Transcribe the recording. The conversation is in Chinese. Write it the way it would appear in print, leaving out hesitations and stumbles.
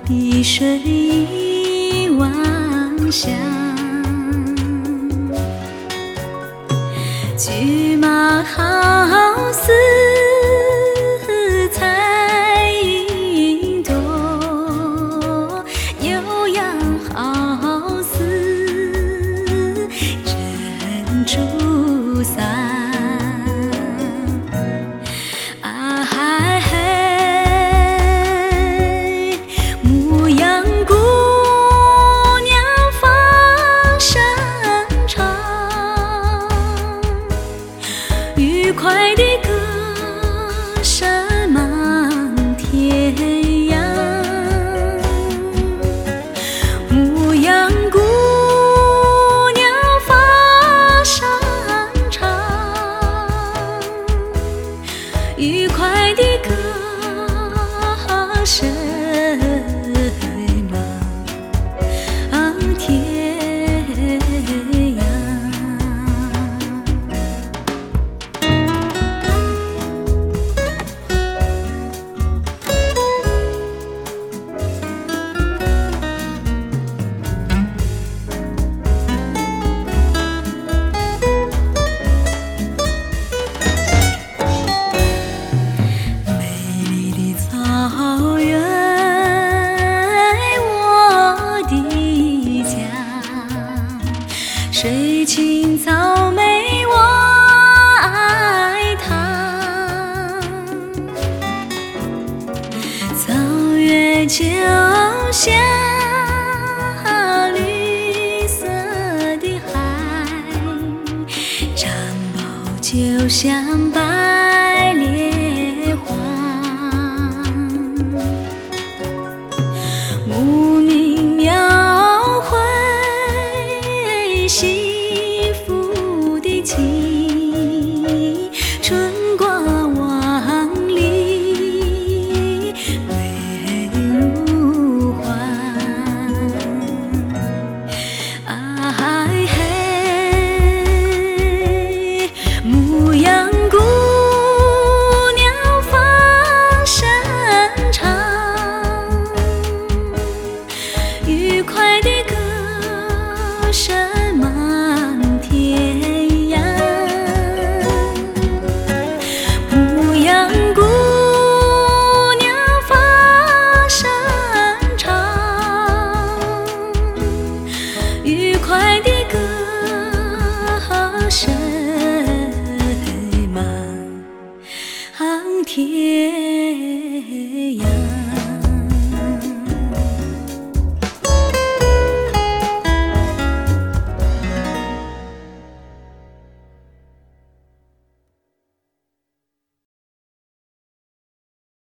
碧水一望乡，驹马好似彩云朵，悠扬好似珍珠伞。啊嗨嘿，牧羊姑娘放声唱，愉快的歌声满天涯。牧羊姑娘放声唱，愉快的歌声满天涯。美丽的草原，我的家，水青草莓我爱它，草原就像绿色的海，长袍就像白